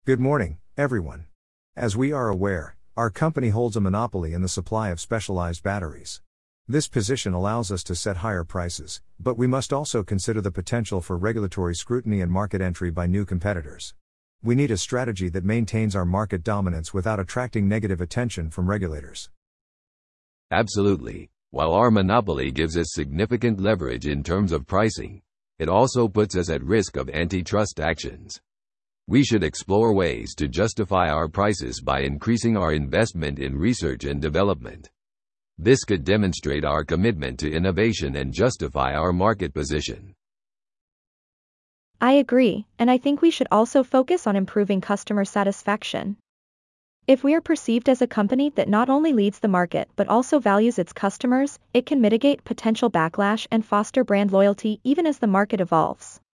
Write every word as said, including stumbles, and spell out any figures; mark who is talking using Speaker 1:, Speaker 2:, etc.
Speaker 1: Good morning, everyone. As we are aware, our company holds a monopoly in the supply of specialized batteries. This position allows us to set higher prices, but we must also consider the potential for regulatory scrutiny and market entry by new competitors. We need a strategy that maintains our market dominance without attracting negative attention from regulators.
Speaker 2: Absolutely. While our monopoly gives us significant leverage in terms of pricing, it also puts us at risk of antitrust actions. We should explore ways to justify our prices by increasing our investment in research and development. This could demonstrate our commitment to innovation and justify our market position.
Speaker 3: I agree, and I think we should also focus on improving customer satisfaction. If we are perceived as a company that not only leads the market but also values its customers, it can mitigate potential backlash and foster brand loyalty even as the market evolves.